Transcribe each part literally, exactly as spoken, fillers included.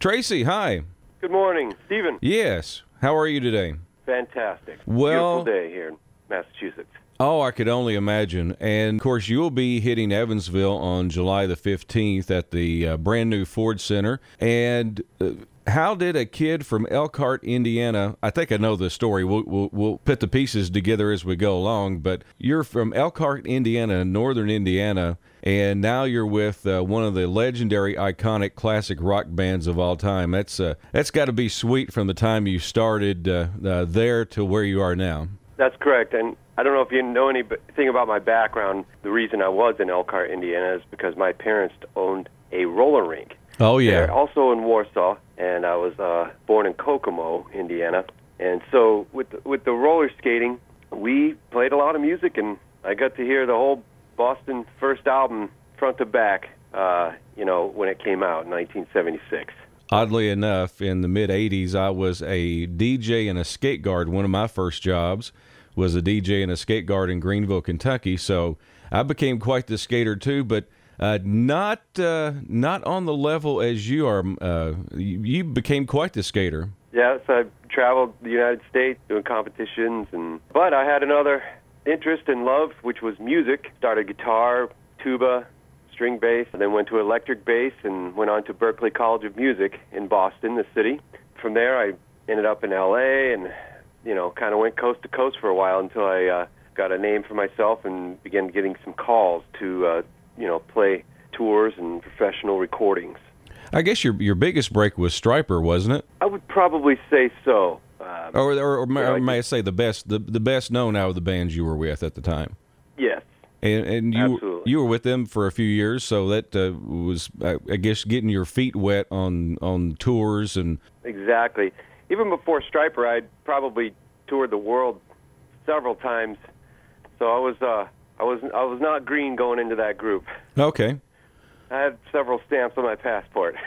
Tracy, hi. Good morning, Stephen. Yes. How are you today? Fantastic. Well, beautiful day here in Massachusetts. Oh, I could only imagine. And, of course, you'll be hitting Evansville on July the fifteenth at the uh, brand new Ford Center. And uh, how did a kid from Elkhart, Indiana, I think I know the story. We'll, we'll, we'll put the pieces together as we go along. But you're from Elkhart, Indiana, northern Indiana, and now you're with uh, one of the legendary, iconic, classic rock bands of all time. That's uh, that's got to be sweet from the time you started uh, uh, there to where you are now. That's correct. And I don't know if you know anything about my background. The reason I was in Elkhart, Indiana is because my parents owned a roller rink. Oh, yeah. They're also in Warsaw, and I was uh, born in Kokomo, Indiana. And so with the, with the roller skating, we played a lot of music, and I got to hear the whole Boston first album front to back, uh, you know, when it came out in nineteen seventy-six. Oddly enough, in the mid-eighties, I was a D J and a skate guard. One of my first jobs was a D J and a skate guard in Greenville, Kentucky. So I became quite the skater, too, but uh, not uh, not on the level as you are. Uh, you, you became quite the skater. Yes, I traveled the United States doing competitions, and but I had another interest and love, which was music. Started guitar, tuba, string bass, and then went to electric bass and went on to Berklee College of Music in Boston, the city. From there, I ended up in L A and, you know, kind of went coast to coast for a while until I uh, got a name for myself and began getting some calls to, uh, you know, play tours and professional recordings. I guess your your biggest break was Stryper, wasn't it? I would probably say so. Um, or or, or, may, you know, or may I say the best the, the best known out of the bands you were with at the time? Yes. And, and you Absolutely. you were with them for a few years, so that uh, was, I, I guess, getting your feet wet on, on tours and exactly. Even before Stryper, I'd probably toured the world several times, so I was uh, I was I was not green going into that group. Okay. I had several stamps on my passport.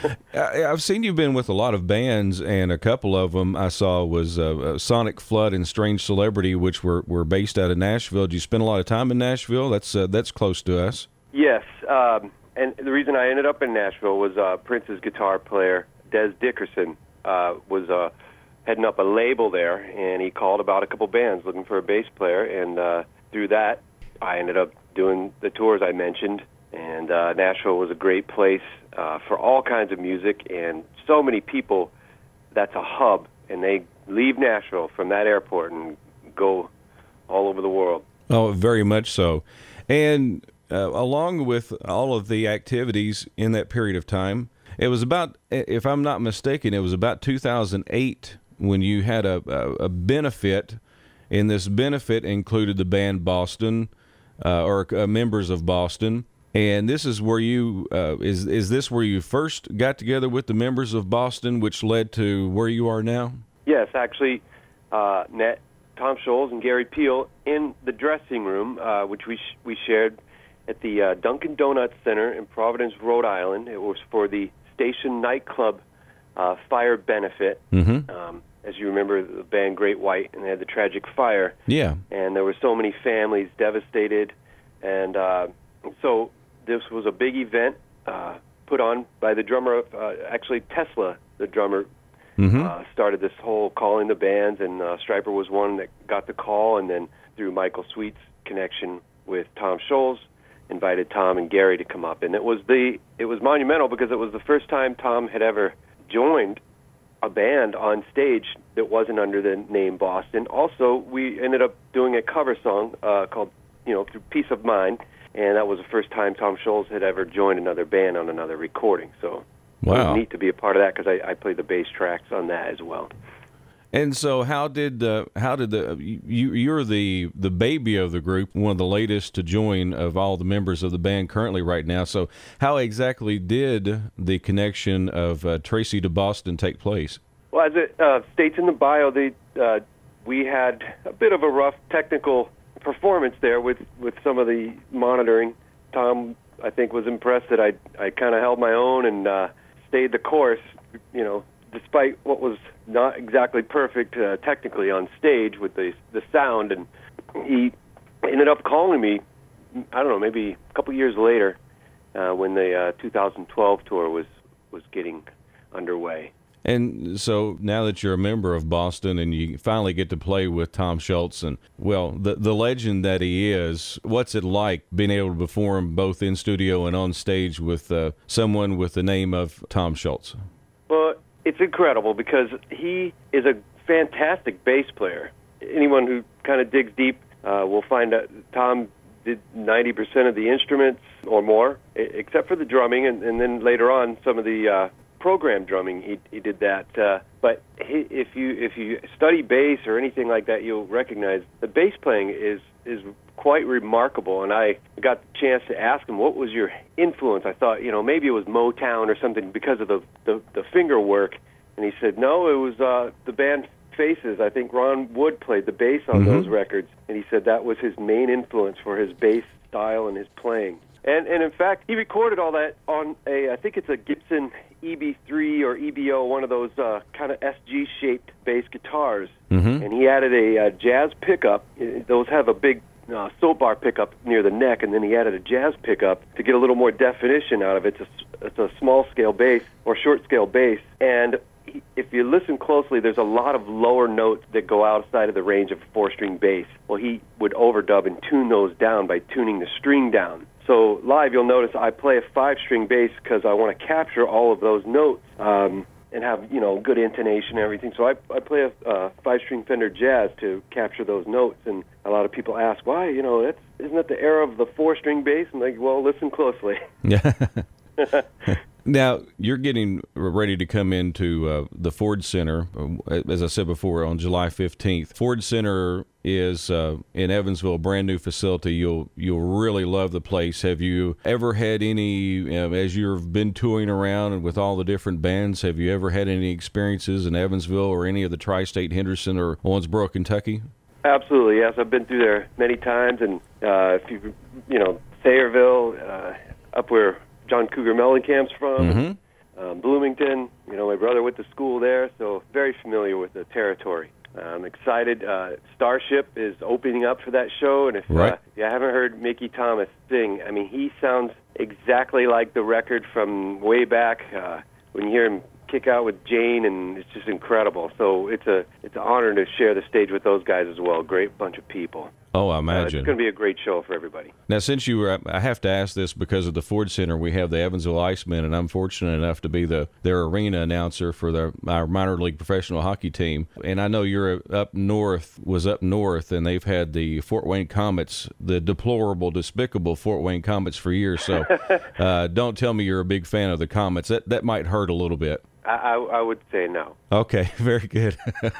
I, I've seen you've been with a lot of bands, and a couple of them I saw was uh, Sonic Flood and Strange Celebrity, which were, were based out of Nashville. Did you spend a lot of time in Nashville? That's uh, that's close to us. Yes, um, and the reason I ended up in Nashville was uh, Prince's guitar player, Des Dickerson, uh, was uh, heading up a label there, and he called about a couple bands looking for a bass player, and uh, through that, I ended up doing the tours I mentioned. And uh, Nashville was a great place uh, for all kinds of music, and so many people. That's a hub, and they leave Nashville from that airport and go all over the world. Oh, very much so. And uh, along with all of the activities in that period of time, it was about, if I'm not mistaken, it was about two thousand eight when you had a, a, a benefit, and this benefit included the band Boston, uh, or uh, members of Boston. And this is where you, uh, is is this where you first got together with the members of Boston, which led to where you are now? Yes, actually, uh, met Tom Scholz and Gary Peel in the dressing room, uh, which we sh- we shared at the uh, Dunkin' Donuts Center in Providence, Rhode Island. It was for the Station Nightclub uh, fire benefit. Mm-hmm. Um, as you remember, the band Great White, and they had the tragic fire. Yeah. And there were so many families devastated, and uh, so this was a big event uh, put on by the drummer of, uh, actually Tesla, the drummer, mm-hmm. uh, started this whole calling the bands, and uh, Stryper was one that got the call, and then through Michael Sweet's connection with Tom Scholz, invited Tom and Gary to come up. And it was the it was monumental because it was the first time Tom had ever joined a band on stage that wasn't under the name Boston. Also, we ended up doing a cover song uh, called, you know, through Peace of Mind. And that was the first time Tom Scholz had ever joined another band on another recording. So wow. It was neat to be a part of that because I, I played the bass tracks on that as well. And so, how did uh, how did the you you're the the baby of the group, one of the latest to join of all the members of the band currently right now. So, how exactly did the connection of uh, Tracy to Boston take place? Well, as it uh, states in the bio, they uh, we had a bit of a rough technical performance there with, with some of the monitoring. Tom, I think, was impressed that I I kind of held my own and uh, stayed the course, you know, despite what was not exactly perfect uh, technically on stage with the the sound. And he ended up calling me, I don't know, maybe a couple years later uh, when the uh, two thousand twelve tour was, was getting underway. And so now that you're a member of Boston and you finally get to play with Tom Schultz, and, well, the the legend that he is, what's it like being able to perform both in studio and on stage with uh, someone with the name of Tom Schultz? Well, it's incredible because he is a fantastic bass player. Anyone who kind of digs deep uh, will find that Tom did ninety percent of the instruments or more, except for the drumming, and, and then later on some of the uh, program drumming, he he did that. Uh, but he, if you if you study bass or anything like that, you'll recognize the bass playing is is quite remarkable. And I got the chance to ask him, what was your influence? I thought, you know, maybe it was Motown or something because of the the, the finger work. And he said, no, it was uh, the band Faces. I think Ron Wood played the bass on mm-hmm. those records. And he said that was his main influence for his bass style and his playing. And, and in fact, he recorded all that on a, I think it's a Gibson E B three or E B O, one of those uh, kind of S G-shaped bass guitars. Mm-hmm. And he added a uh, jazz pickup. Those have a big uh, soap bar pickup near the neck, and then he added a jazz pickup to get a little more definition out of it. It's a, it's a small-scale bass or short-scale bass. And he, if you listen closely, there's a lot of lower notes that go outside of the range of a four-string bass. Well, he would overdub and tune those down by tuning the string down. So live, you'll notice I play a five-string bass because I want to capture all of those notes um, and have, you know, good intonation and everything. So I, I play a uh, five-string Fender Jazz to capture those notes. And a lot of people ask, why? You know, that's, isn't that the era of the four-string bass? I'm like, well, listen closely. Yeah. Now, you're getting ready to come into uh, the Ford Center, uh, as I said before, on July fifteenth. Ford Center is uh, in Evansville, a brand new facility. You'll you'll really love the place. Have you ever had any, uh, as you've been touring around and with all the different bands, have you ever had any experiences in Evansville or any of the Tri-State, Henderson, or Owensboro, Kentucky? Absolutely, yes. I've been through there many times, and uh, if you, you know, Thayerville, uh, up where John Cougar Mellencamp's from, mm-hmm. um, Bloomington. You know, my brother went to school there, so very familiar with the territory. I'm excited. Uh, Starship is opening up for that show, and if right. uh, you haven't heard Mickey Thomas sing, I mean, he sounds exactly like the record from way back uh, when you hear him kick out with Jane, and it's just incredible. So it's a it's an honor to share the stage with those guys as well. Great bunch of people. Oh, I imagine. Uh, it's going to be a great show for everybody. Now, since you were, I have to ask this because of the Ford Center, we have the Evansville Icemen, and I'm fortunate enough to be the their arena announcer for the, our minor league professional hockey team. And I know you're up north, was up north, and they've had the Fort Wayne Comets, the deplorable, despicable Fort Wayne Comets for years. So uh, don't tell me you're a big fan of the Comets. That, that might hurt a little bit. I, I, I would say no. Okay, very good.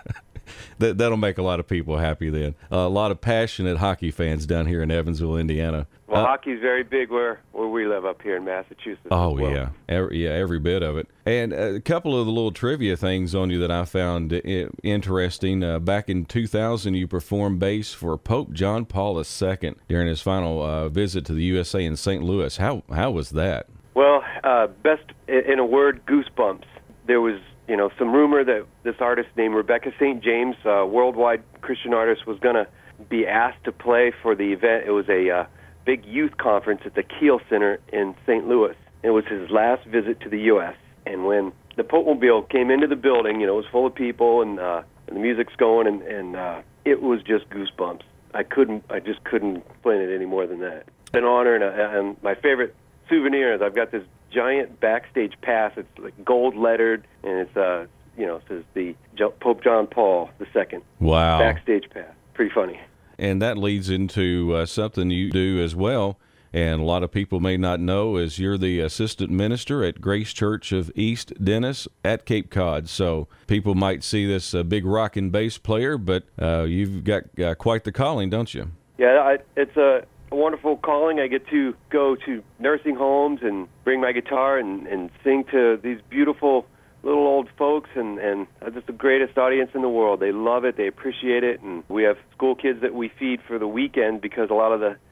That, that'll make a lot of people happy then. Uh, a lot of passionate hockey fans down here in Evansville, Indiana. Well, uh, hockey's very big where, where we live up here in Massachusetts. Oh, as well. yeah. Every, yeah, every bit of it. And a couple of the little trivia things on you that I found I- interesting. Uh, back in two thousand, you performed bass for Pope John Paul the Second during his final uh, visit to the U S A in Saint Louis. How, how was that? Well, uh, best in a word, goosebumps. There was, you know, some rumor that this artist named Rebecca Saint James, a worldwide Christian artist, was going to be asked to play for the event. It was a uh, big youth conference at the Kiel Center in Saint Louis. It was his last visit to the U S And when the Popemobile came into the building, you know, it was full of people, and, uh, and the music's going, and, and uh, it was just goosebumps. I couldn't, I just couldn't explain it any more than that. It's an honor, and, a, and my favorite souvenir is I've got this giant backstage pass. It's like gold lettered, and it's uh you know says the Pope John Paul the Second. Wow! Backstage pass, pretty funny. And that leads into uh, something you do as well, and a lot of people may not know, is you're the assistant minister at Grace Church of East Dennis at Cape Cod. So people might see this uh, big rock and bass player, but uh, you've got uh, quite the calling, don't you? Yeah, I, it's a. A wonderful calling. I get to go to nursing homes and bring my guitar and, and sing to these beautiful little old folks, and, and just the greatest audience in the world. They love it. They appreciate it. And we have school kids that we feed for the weekend because a lot of the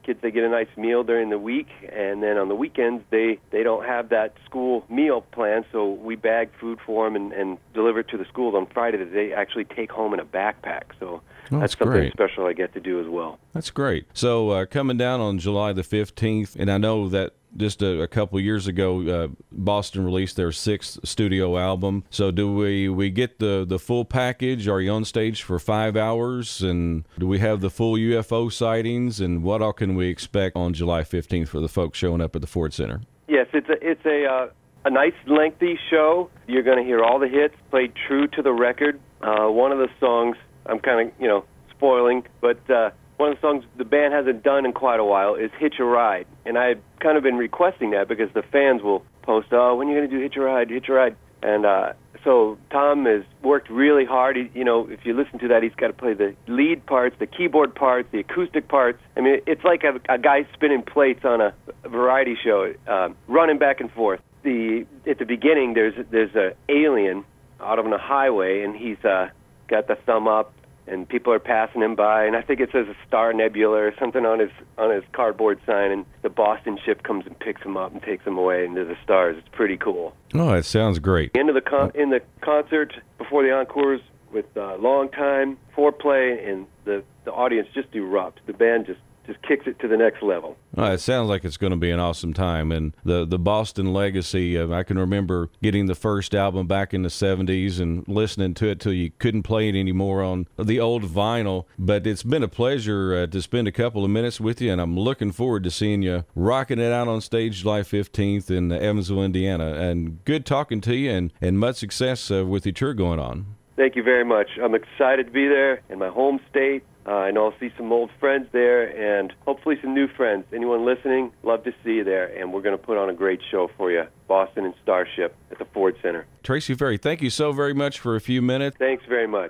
Kids, they get a nice meal during the week, and then on the weekends, they, they don't have that school meal plan, so we bag food for them and, and deliver it to the schools on Friday that they actually take home in a backpack. So Oh, that's that's something great. special I get to do as well. That's great. So uh, coming down on July the fifteenth, and I know that just a, a couple years ago, uh, Boston released their sixth studio album. So do we, we get the, the full package? Are you on stage for five hours? And do we have the full U F O sightings? And what all can we expect on July fifteenth for the folks showing up at the Ford Center? Yes, it's a, it's a, uh, a nice lengthy show. You're going to hear all the hits played true to the record. Uh, one of the songs, I'm kind of, you know, spoiling, but uh, one of the songs the band hasn't done in quite a while is Hitch a Ride. And I've kind of been requesting that because the fans will post, oh, when are you going to do Hitch a Ride, Hitch a Ride? And uh, so Tom has worked really hard. He, you know, if you listen to that, he's got to play the lead parts, the keyboard parts, the acoustic parts. I mean, it's like a, a guy spinning plates on a, a variety show, uh, running back and forth. The At the beginning, there's, there's an alien out on a highway, and he's uh, got the thumb up, and people are passing him by, and I think it says a Star Nebula or something on his on his cardboard sign, and the Boston ship comes and picks him up and takes him away into the stars. It's pretty cool. Oh, that sounds great. The end of the con- in the concert, before the encores, with uh, long time foreplay, and the, the audience just erupts. The band just just kicks it to the next level. Well, it sounds like it's going to be an awesome time. And the, the Boston legacy, uh, I can remember getting the first album back in the seventies and listening to it till you couldn't play it anymore on the old vinyl. But it's been a pleasure uh, to spend a couple of minutes with you, and I'm looking forward to seeing you rocking it out on stage July fifteenth in Evansville, Indiana. And good talking to you, and, and much success uh, with your tour going on. Thank you very much. I'm excited to be there in my home state. Uh, I know I'll see some old friends there and hopefully some new friends. Anyone listening, love to see you there. And we're going to put on a great show for you, Boston and Starship at the Ford Center. Tracy Ferry, thank you so very much for a few minutes. Thanks very much.